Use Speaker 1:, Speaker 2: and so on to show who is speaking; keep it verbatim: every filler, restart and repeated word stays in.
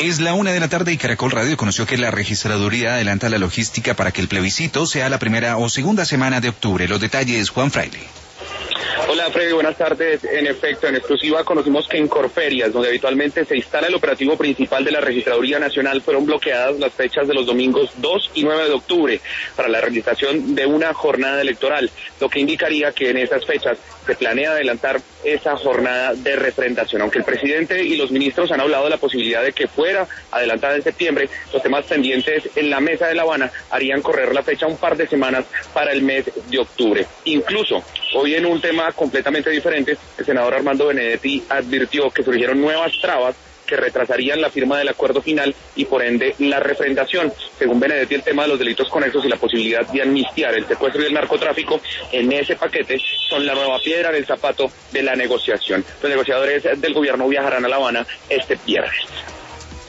Speaker 1: Es la una de la tarde y Caracol Radio conoció que la registraduría adelanta la logística para que el plebiscito sea la primera o segunda semana de octubre. Los detalles, Juan Fraile.
Speaker 2: Hola Freddy, buenas tardes. En efecto, en exclusiva conocimos que en Corferias, donde habitualmente se instala el operativo principal de la Registraduría Nacional, fueron bloqueadas las fechas de los domingos dos y nueve de octubre para la realización de una jornada electoral, lo que indicaría que en esas fechas se planea adelantar esa jornada de refrendación. Aunque el presidente y los ministros han hablado de la posibilidad de que fuera adelantada en septiembre, los temas pendientes en la mesa de La Habana harían correr la fecha un par de semanas para el mes de octubre. Incluso, hoy en un tema completamente diferente, el senador Armando Benedetti advirtió que surgieron nuevas trabas que retrasarían la firma del acuerdo final y por ende la refrendación. Según Benedetti, el tema de los delitos conexos y la posibilidad de amnistiar el secuestro y el narcotráfico en ese paquete son la nueva piedra en el zapato de la negociación. Los negociadores del gobierno viajarán a La Habana este viernes.